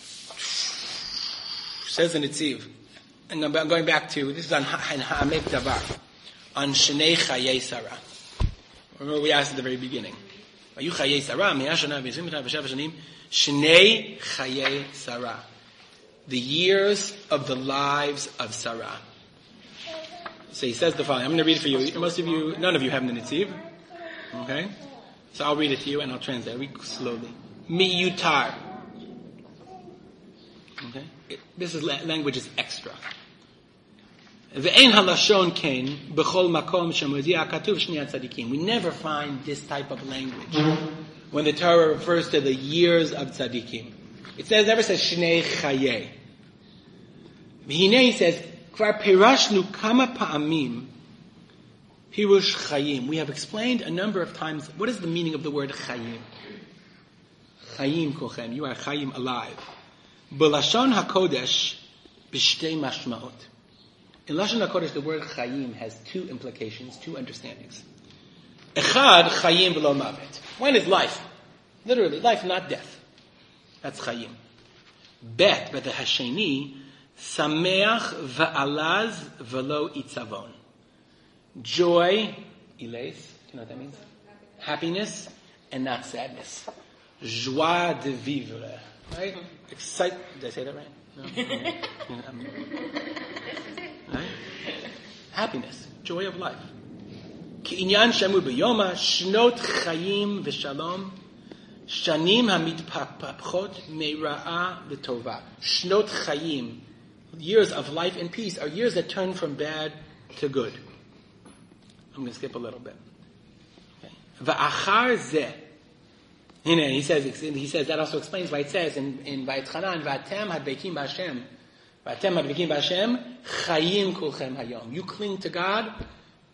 Says the Nitziv. And I'm going back to, this is on Ha'amek Davar. On Shnei Chayei Sarah. Remember we asked at the very beginning. Vayu Chayei Sarah, Mea Shana V'Yizim V'Shav Shanim. Shnei Chayei Sarah. The years of the lives of Sarah. So he says the following. I'm going to read it for you. Most of you, none of you have the Nitziv. Okay? So I'll read it to you and I'll translate. I'll read slowly. Miyutar. Okay? This is language is extra. Ve'en halashon kein b'chol makom shemodiah katuv shnei tzadikim. We never find this type of language when the Torah refers to the years of tzadikim. It never says shnei chayei. V'hinei he says, Kvar perashnu kama pa'amim pirush chayim. We have explained a number of times what is the meaning of the word chayim. Chayim kochem. You are chayim, alive. B'lashon hakodesh b'shtei mashmaot. In Lashon HaKodesh, the word chayim has two implications, two understandings. Echad chayim v'lo mavet. One is life. Literally, life, not death. That's chayim. Bet, but the hasheni, sameach va'alaz v'lo itzavon. Joy, iles, do you know what that means? Happiness and not sadness. Joie de vivre. Right? Did I say that right? No? Right? Happiness, joy of life. Ki'inyan shamu b'yoma, shnot chayim v'shalom, shanim hamitpapchot meira'a v'tova. Shnot chayim, years of life and peace, are years that turn from bad to good. I'm going to skip a little bit. Va'achar zeh. He says that also explains why it says in Vayetchanan, V'atem hadbekim b'Hashem, V'atem hadbekim b'Hashem, chayim kulchem hayom. You cling to God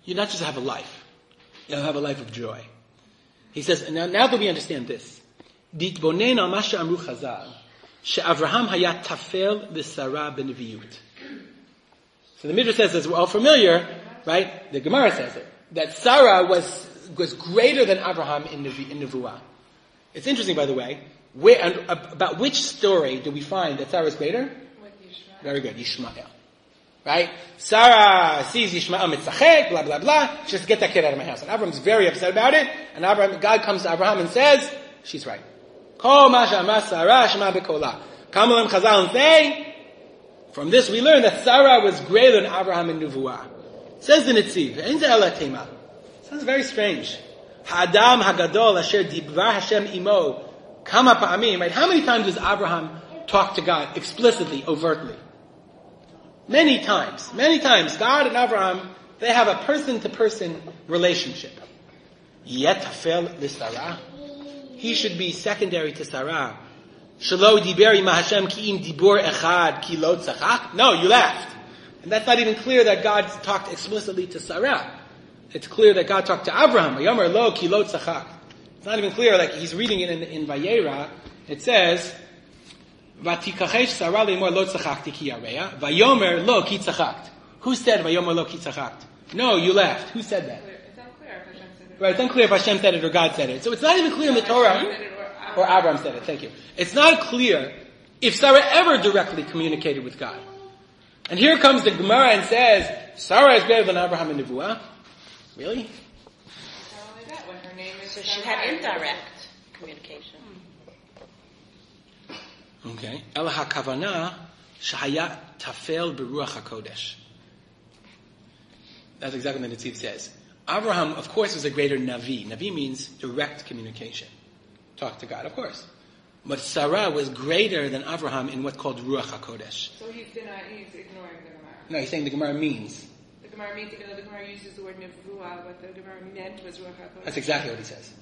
you not just have a life, you'll have a life of joy. He says, now that we understand this, Ditbonen al masha amru chazal, she'Avraham hayat tafel v'sara b'neviyut. So the Midrash says, as we're all familiar, right? The Gemara says it, that Sarah was greater than Abraham in Nevuah. It's interesting, by the way, about which story do we find that Sarah is greater? Very good, Yishmael. Right? Sarah sees Yishmael mitzachek, blah, blah, blah. She says, get that kid out of my house. And Abraham's very upset about it. And God comes to Abraham and says, she's right. Kol ma she'amar Sarah shema b'kolah. Kamalem Chazal and say, from this we learn that Sarah was greater than Abraham in Nevuah. Says the Netziv, Enze ela tema. Sounds very strange. Ha'adam hagadol asher dibvar Hashem imo kama pa'amim. Right? How many times does Abraham talk to God explicitly, overtly? Many times. Many times. God and Abraham, they have a person-to-person relationship. Yet tafel l'Sarah. He should be secondary to Sarah. Shelo diberi ma Hashem ki im dibur echad ki lo tzachak. No, you laughed. And that's not even clear that God talked explicitly to Sarah. It's clear that God talked to Abraham. Vayomer lo ki lo tzachak. It's not even clear, like he's reading it in Vayera. It says, Vatikachesh Sarah le'imor lo tzachakti ki yareya. Vayomer lo ki tzachakt. Who said Vayomer lo ki tzachakt? No, you laughed. Who said that? It's unclear if Hashem said it. Right, it's unclear if Hashem said it or God said it. So it's not even clear in the Torah. Or Abraham said it, thank you. It's not clear if Sarah ever directly communicated with God. And here comes the Gemara and says, Sarah is greater than Abraham in Nevuah. Really? Not only that, when her name is So she had indirect communication. Okay. Ela hakavana shahaya tafel beruach hakodesh. That's exactly what the Netziv says. Abraham, of course, was a greater Navi. Navi means direct communication. Talk to God, of course. But Sarah was greater than Abraham in what's called Ruach HaKodesh. So he's ignoring the Gemara. No, he's saying the Gemara means. The Gemara means, even though the Gemara uses the word Nevuah, what the Gemara meant was Ruach HaKodesh. That's exactly what he says.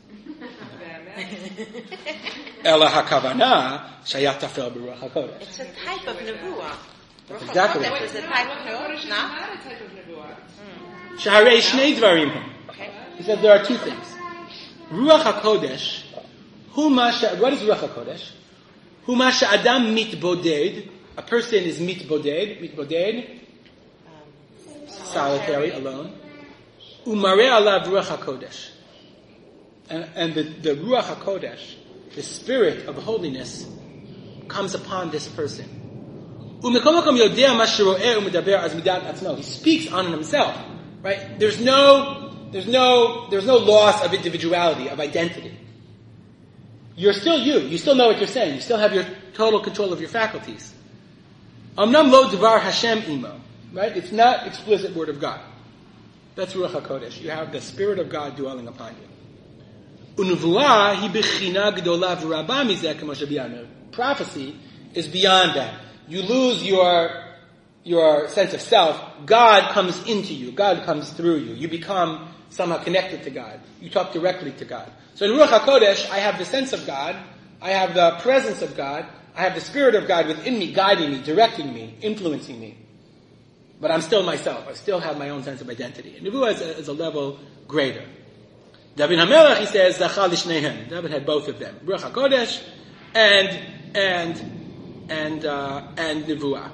Ela hakavana shayat tafel beruach hakodesh. It's a type of nevuah. That's exactly That what was it the is. type of Kodesh is nevuah. not a type of Nevuah. Shaharei shnei dvarim. Okay. He says there are two things. Ruach hakodesh. What is Ruach hakodesh? Huma she'adam mitboded. A person is mitboded, solitary, alone. Umareh alav Ruach hakodesh. And the Ruach HaKodesh, the spirit of holiness, comes upon this person. He speaks on himself, right? There's no loss of individuality, of identity. You're still you. You still know what you're saying. You still have your total control of your faculties. Amnam lo dvar Hashem imo, right? It's not explicit word of God. That's Ruach HaKodesh. You have the spirit of God dwelling upon you. Prophecy is beyond that. You lose your sense of self. God comes into you. God comes through you. You become somehow connected to God. You talk directly to God. So in Ruach HaKodesh, I have the sense of God. I have the presence of God. I have the Spirit of God within me, guiding me, directing me, influencing me. But I'm still myself. I still have my own sense of identity. And Nevuah is a level greater. David HaMelech, he says, Zachal l'shneihem. David had both of them. Ruach HaKodesh and Nevuah.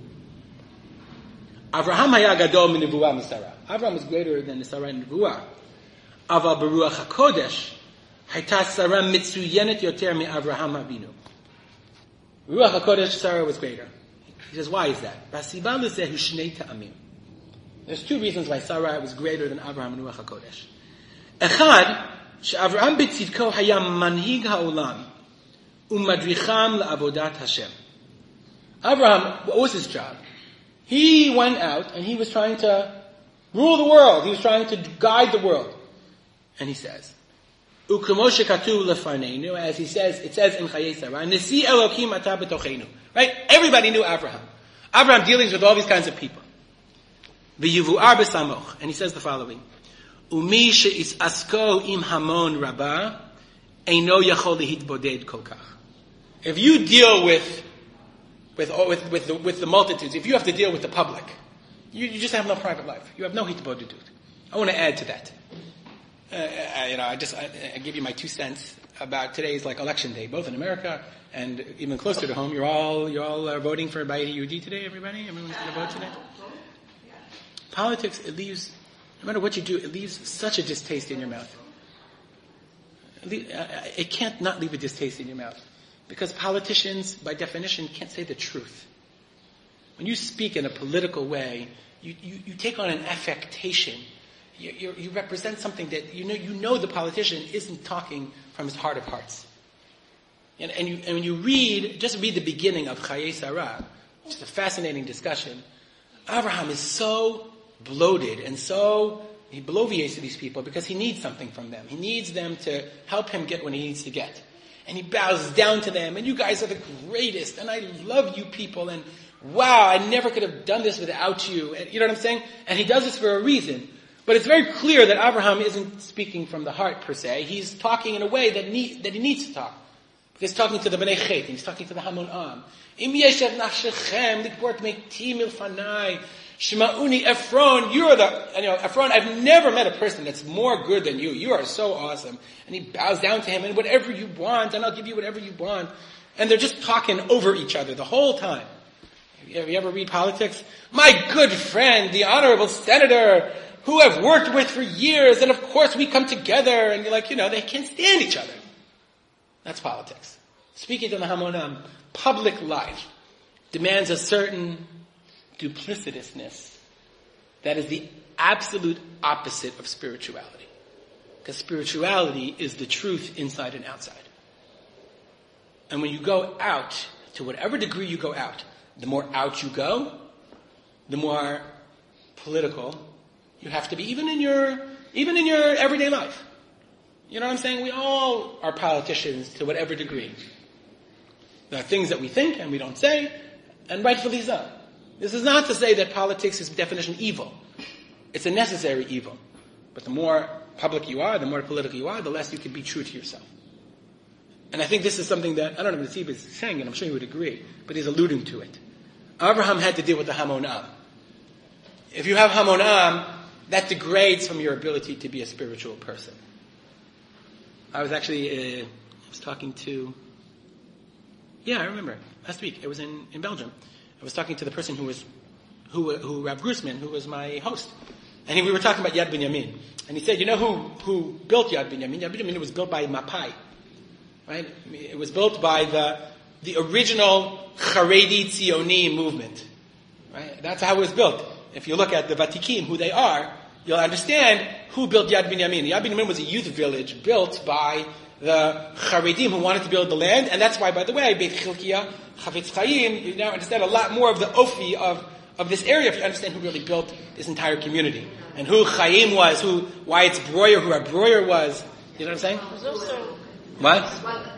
Avraham haya gadol min Nevuah misara. Avraham was greater than Sarah in Nevuah. Aval beruach HaKodesh, hayta Sarah mitzuyenet yoter mi Avraham Avinu. Ruach HaKodesh, Sarah was greater. He says, why is that? Basiba lezehu shnei ta'amim. There's two reasons why Sarah was greater than Avraham in Ruach HaKodesh. Echad, she'Avraham b'tzidko haya manhig ha'olam umadricham la'avodat Hashem. Avraham, what was his job? He went out and he was trying to rule the world. He was trying to guide the world. And he says, U'kemo shekatuv lefarneinu, as he says, it says in Chayei Sarah, Nesi Elokim ata b'tocheinu. Right? Everybody knew Avraham. Avraham dealings with all these kinds of people. V'yivu'ar b'samoch. And he says the following, Umi she'is'asko im hamon rabba, eino yachol lehitboded kol kach. If you deal with the multitudes, if you have to deal with the public, you just have no private life. You have no hitbodedut. I want to add to that. I give you my 2 cents about today's like election day, both in America and even closer to home. You're all voting for Bayit Yehudi today, everybody? Everyone's going to vote today? Politics, it leaves, no matter what you do, it leaves such a distaste in your mouth. It can't not leave a distaste in your mouth. Because politicians, by definition, can't say the truth. When you speak in a political way, you take on an affectation. You represent something that you know the politician isn't talking from his heart of hearts. And when you read the beginning of Chayei Sarah, which is a fascinating discussion, Abraham is so bloated and so he bloviates to these people because he needs something from them. He needs them to help him get what he needs to get. And he bows down to them, and you guys are the greatest, and I love you people, and wow, I never could have done this without you. And, you know what I'm saying? And he does this for a reason. But it's very clear that Abraham isn't speaking from the heart per se. He's talking in a way that he needs to talk. He's talking to the Bnei Chet, he's talking to the Hamon Am. Im yeshev nachshechem likbort meiti milfanai. Shma'uni Ephron, Ephron, I've never met a person that's more good than you. You are so awesome. And he bows down to him, and whatever you want, and I'll give you whatever you want. And they're just talking over each other the whole time. You ever read politics? My good friend, the honorable senator, who I've worked with for years, and of course we come together, and you're like, they can't stand each other. That's politics. Speaking to the Hamonam, public life demands a certain duplicitousness that is the absolute opposite of spirituality. Because spirituality is the truth inside and outside. And when you go out, to whatever degree you go out, the more out you go, the more political you have to be, even in your everyday life. You know what I'm saying? We all are politicians to whatever degree. There are things that we think and we don't say, and rightfully so. This is not to say that politics is by definition evil. It's a necessary evil. But the more public you are, the more political you are, the less you can be true to yourself. And I think this is something that, I don't know if the Tzibah is saying, and I'm sure you would agree, but he's alluding to it. Abraham had to deal with the Hamon Am. If you have Hamon Am, that degrades from your ability to be a spiritual person. I was actually, talking to, I remember, last week, it was in Belgium. I was talking to the person who Rav Grusman, who was my host. And we were talking about Yad Binyamin. And he said, who built Yad Binyamin? Yad Binyamin was built by Mapai. Right? It was built by the original Haredi Tzioni movement. Right? That's how it was built. If you look at the Vatikim, who they are, you'll understand who built Yad Binyamin. Yad Binyamin was a youth village built by the Haredim who wanted to build the land, and that's why, by the way, Beit Chilkiah, Chavetz Chaim, you now understand a lot more of the Ofi of this area if you understand who really built this entire community. And who Chaim was, why it's Breuer, who Breuer was. You know what I'm saying? What?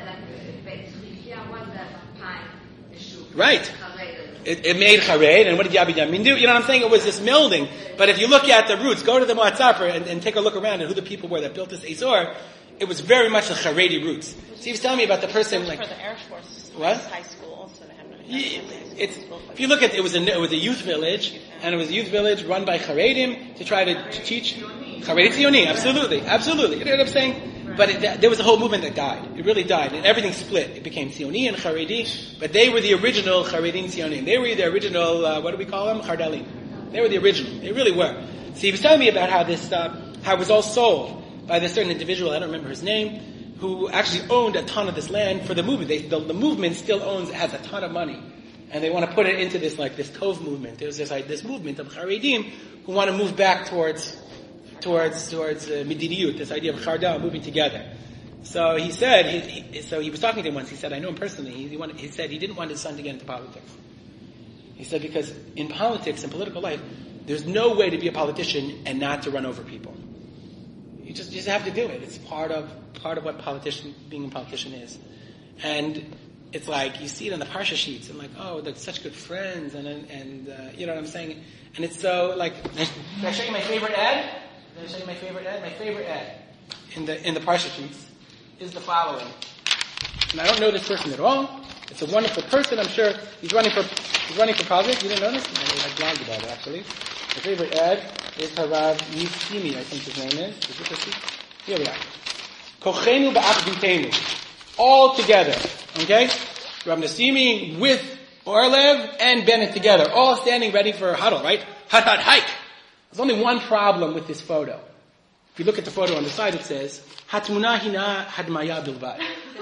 Right. It made Chared, and what did Yad Binyamin do? You know what I'm saying? It was this melding. But if you look at the roots, go to the Moatzaper and take a look around at who the people were that built this Azor, it was very much the Haredi roots. So he was telling me about the person like for the Air Force high school also. They have if you look at it was a youth village, and it was a youth village run by Haredim to try to teach Haredi Tzioni. Absolutely. You know what I'm saying? But there was a whole movement that died. It really died, and everything split. It became Tzioni and Haredi, but they were the original Haredim Tzionim. They were the original. What do we call them? Hardalim. They were the original. They really were. So he was telling me about how how it was all sold by this certain individual, I don't remember his name, who actually owned a ton of this land for the movement. The movement still has a ton of money. And they want to put it into this Tov movement. There's this movement of Haredim who want to move back towards Mididiyut, this idea of Chardal, moving together. So he said, he was talking to him once, he said, I know him personally, he said he didn't want his son to get into politics. He said because in politics, in political life, there's no way to be a politician and not to run over people. You just have to do it. It's part of what being a politician is. And it's like, you see it on the Parsha sheets, and like, oh, they're such good friends, and you know what I'm saying? And it's so, like, can I show you my favorite ad? My favorite ad in the Parsha sheets is the following. And I don't know this person at all. It's a wonderful person, I'm sure. He's running for politics. You didn't know this? I blogged about it, actually. My favorite Ed is Harav Yisimi, I think his name is. Is it this? Here we are. Kochenu ba'achdutenu. All together. Okay? Rav Nasimi with Orlev and Bennett together. All standing ready for a huddle, right? Hut, hike. There's only one problem with this photo. If you look at the photo on the side, it says, Hatmuna hina hadmaya bilvad.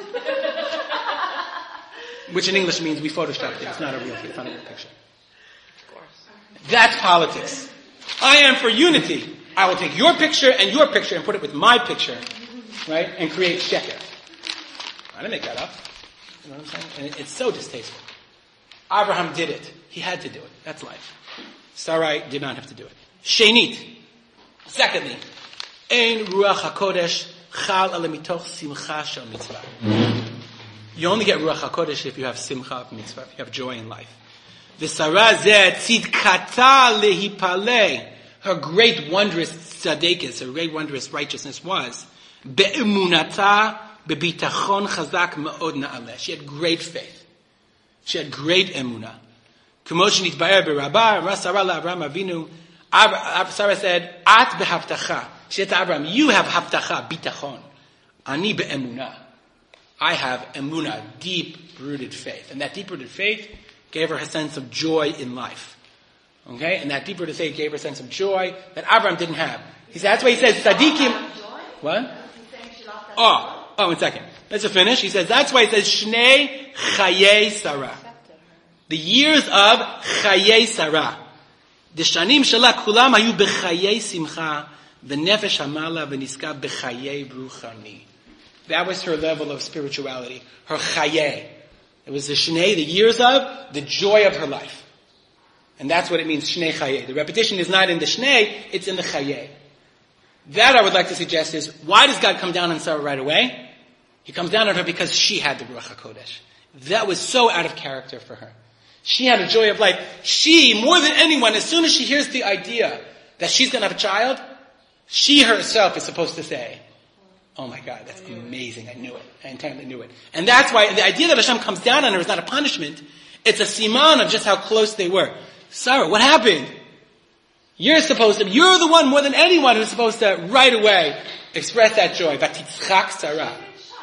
Which in English means we photoshopped it. It's not a real picture. Of course. That's politics. I am for unity. I will take your picture and put it with my picture, right? And create sheker. I didn't make that up. You know what I'm saying? And it's so distasteful. Abraham did it. He had to do it. That's life. Sarai did not have to do it. Shenit. Secondly, Ein Ruach HaKodesh Chal Ala Mitoch Simcha Shel Mitzvah. You only get Ruach HaKodesh if you have Simcha of Mitzvah, if you have joy in life. V'Sarah Zeh Tzidkata Lehipaleh. Her great wondrous tzadekis, her great wondrous righteousness was Be'emunata Be'bitachon Chazak Me'od Na'aleh. She had great faith. She had great emunah. K'mosh nitbaer b'rabah, Amar Sarah la'Avram Avinu. Sarah said, At behavtacha. She said to Abraham, you have havtacha, bitachon. Ani be'emunah. I have emunah, deep-rooted faith. And that deep-rooted faith gave her a sense of joy in life. Okay? And that deep-rooted faith gave her a sense of joy that Abraham didn't have. That's why he says, Tzadikim. What? Oh, 1 second. Let's finish. He says, that's why he says, Shnei Chayei Sarah. The years of Chayei Sarah. The Shanim Shala Kulam Hayu B'Chayei Simcha, V'Nefesh Hamala V'Niska B'Chayei Bruchani. That was her level of spirituality. Her Chayei. It was the Shnei, the years of, the joy of her life. And that's what it means, Shnei Chayei. The repetition is not in the Shnei, it's in the Chayei. That I would like to suggest is, why does God come down on Sarah right away? He comes down on her because she had the Ruach HaKodesh. That was so out of character for her. She had a joy of life. She, more than anyone, as soon as she hears the idea that she's going to have a child, she herself is supposed to say, oh my God, that's amazing. I knew it. I entirely knew it. And that's why the idea that Hashem comes down on her is not a punishment. It's a siman of just how close they were. Sarah, what happened? You're the one more than anyone who's supposed to right away express that joy. Vatitzchak Sarah.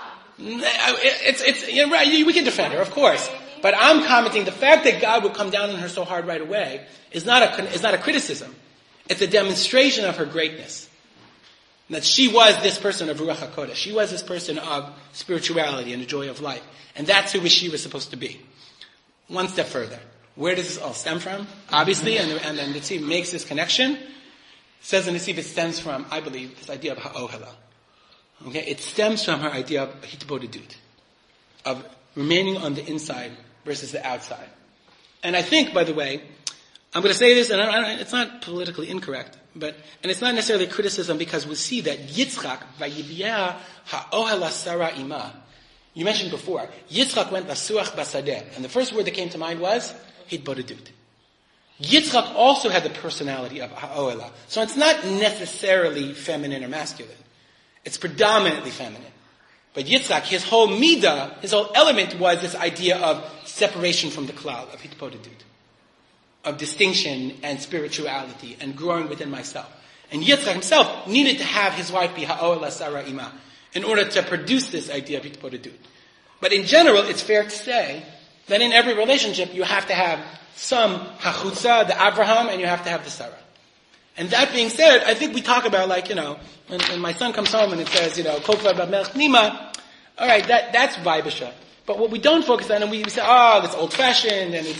You're right, we can defend her, of course. But I'm commenting the fact that God would come down on her so hard right away is not a criticism. It's a demonstration of her greatness. That she was this person of Ruach HaKodesh. She was this person of spirituality and the joy of life. And that's who she was supposed to be. One step further. Where does this all stem from? Obviously, and then Netziv makes this connection. Says in Netziv it stems from, I believe, this idea of ha'ohela. Okay, it stems from her idea of hitbodedut, of remaining on the inside versus the outside. And I think, by the way, I'm going to say this, and it's not politically incorrect, and it's not necessarily a criticism because we see that Yitzchak, vayibiyah ha'ohela Sarah ima. You mentioned before, Yitzchak went lasuach basadeh, and the first word that came to mind was hitbodedut. Yitzchak also had the personality of ha'ohela, so it's not necessarily feminine or masculine. It's predominantly feminine. But Yitzchak, his whole midah, his whole element was this idea of separation from the klal, of hitbodedut, of distinction and spirituality and growing within myself. And Yitzchak himself needed to have his wife be ha'ohela Sarah ima in order to produce this idea of hitbodedut. But in general, it's fair to say that in every relationship you have to have some hachutza, the Abraham, and you have to have the Sarah. And that being said, I think we talk about when my son comes home and it says, Kokva B'Melech Pnima, alright, that's Vaibisha. But what we don't focus on, and we say, that's old fashioned, and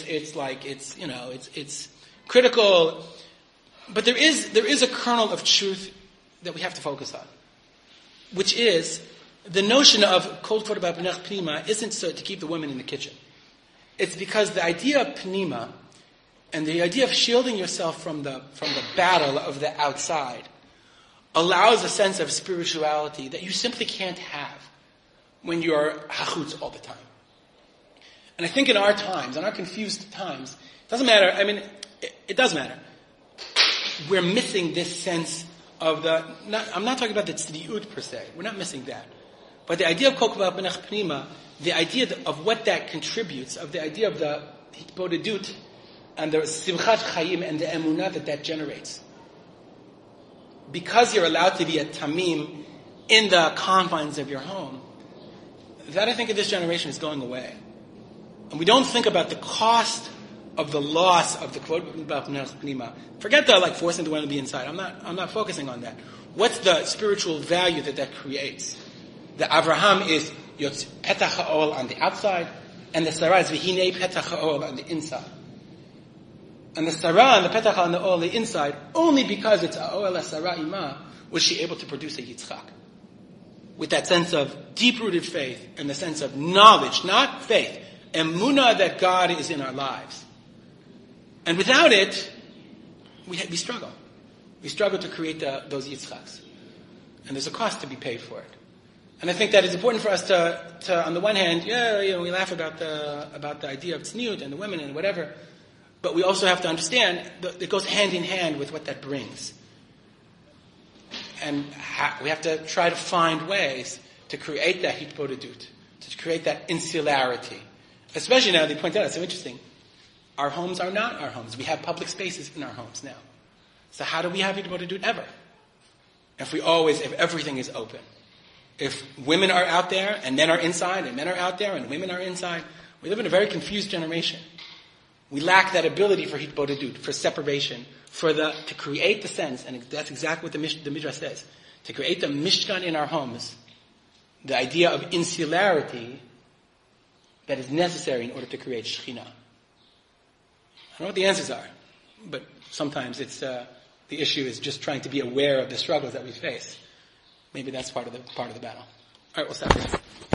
it's critical. But there is a kernel of truth that we have to focus on. Which is, the notion of Kokva B'Melech Pnima isn't so to keep the women in the kitchen. It's because the idea of Pnima, and the idea of shielding yourself from the battle of the outside allows a sense of spirituality that you simply can't have when you're hachutz all the time. And I think in our times, in our confused times, it doesn't matter, it does matter. We're missing this sense of I'm not talking about the tzniut per se, we're not missing that. But the idea of kokva b'nech pnima, the idea of what that contributes, of the idea of the hitbodedut, and the simchat chayim and the emunah that generates. Because you're allowed to be a tamim in the confines of your home, that I think in this generation is going away. And we don't think about the cost of the loss of the quote. Forget the forcing the women to be inside. I'm not focusing on that. What's the spiritual value that creates? The Avraham is Yotz Petach HaOel on the outside, and the Sarah is V'hinei Petach HaOel on the inside. And the Sarah and the Petach on the Oel, the inside, only because it's Oel Sarah Ima, was she able to produce a Yitzchak. With that sense of deep-rooted faith and the sense of knowledge, not faith, emunah that God is in our lives. And without it, we struggle. We struggle to create those Yitzchaks. And there's a cost to be paid for it. And I think that it's important for us to on the one hand, we laugh about the idea of tzniut and the women and whatever, but we also have to understand that it goes hand in hand with what that brings. And we have to try to find ways to create that hitbodedut, to create that insularity. Especially now, they point out, it's so interesting. Our homes are not our homes. We have public spaces in our homes now. So how do we have hitbodedut ever? If everything is open. If women are out there and men are inside, and men are out there and women are inside, we live in a very confused generation. We lack that ability for hitbodedut, for separation, to create the sense, and that's exactly what the Midrash says, to create the Mishkan in our homes, the idea of insularity that is necessary in order to create Shekhinah. I don't know what the answers are, but sometimes it's the issue is just trying to be aware of the struggles that we face. Maybe that's part of the battle. All right, we'll stop here.